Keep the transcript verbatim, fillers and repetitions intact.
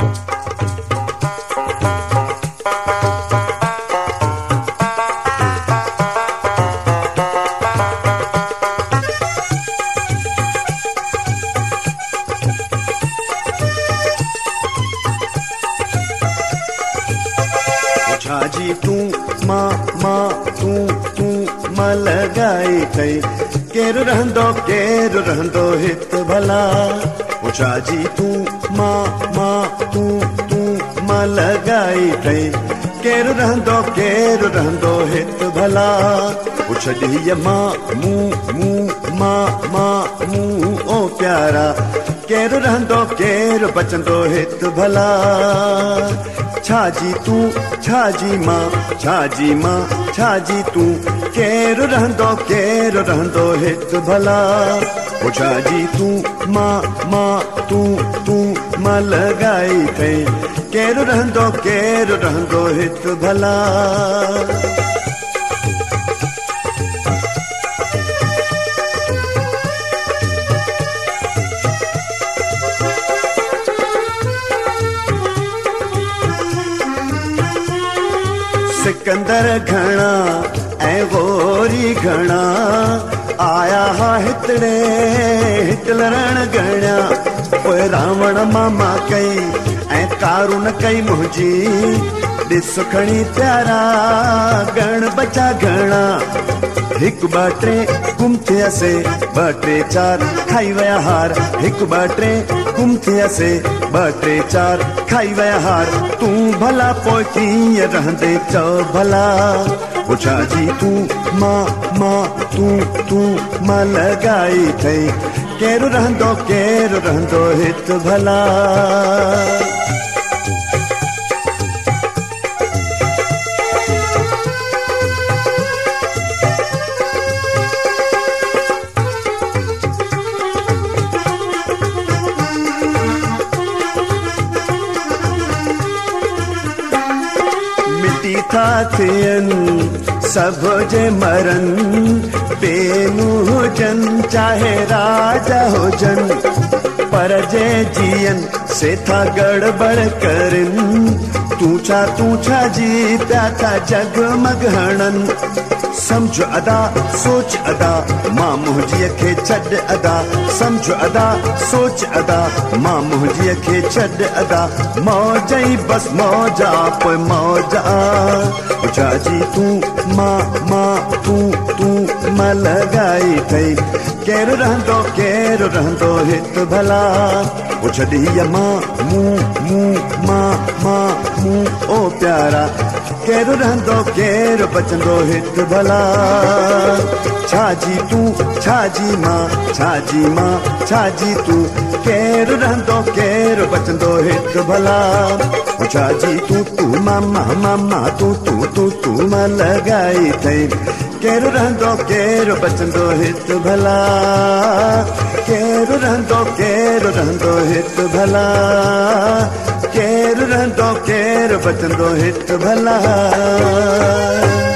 छाजी तू मां मां तू तू मां लगाई थई केर रहंदो केर रहंदो हित भला छाजी तू मां मां तू तू मां लगाई थई केर रहंदो केर रहंदो हित भला छॾी मां मूं मूं मां मां मूं ओ प्यारा केर रहंदो केर बचंदो हित भला छाजी तू छाजी मां छाजी मां छाजी तू केर रहंदो केर रहंदो हित भला छाजी तू मां मां तू तू मां लगाई थई केर रहंदो केर रहंदो हित भला सिकंदर घणा ऐं गोरी घणा आया हा हितड़े हिटलरण गणिया पोइ रावण मामा कई ऐं कारून कई मुंहिंजी ॾिस खणी प्यारा गण बचा घणा हिकु ॿ टे गुम थियसे ॿ टे चार खाई विया हार हिकु ॿ टे गुम थियसे ॿ टे चार खाई विया हार तूं भला पोइ कीअं रहंदे चओ भला छाजी तू मां मां तू तू मां लगाई थई केर रहंदो केर रहंदो हित भला था थियनि सब जे मरन बेनू हुजन चाहे राजा हुजन पर जे जियन से था गड़बड़ करन तू छा तू छा जी प्या था जगमग हणन समझ अदा सोच अदा मां मुंहिंजीअ खे छॾ अदा समझ अदा सोच अदा मां मुंहिंजीअ खे छॾ अदा मौज ई बस मौज पोइ मौज छाजी तू मां मां तू तू मां लगाई थई केर रहंदो केर रहंदो हित भला छॾी मां मूं मूं मां मां मूं ओ प्यारा केर रहंदो केर बचंदो हित भला छाजी तू छाजी मां छाजी मां छाजी तू केर रहंदो केर बचंदो हित भला छाजी तू तू मामा मामा तू तू तू तू मां लगाई थई केर रहंदो केर बचंदो हित भला केर रहंदो केर रहंदो हित भला केर रहंदो केर बचंदो हित भला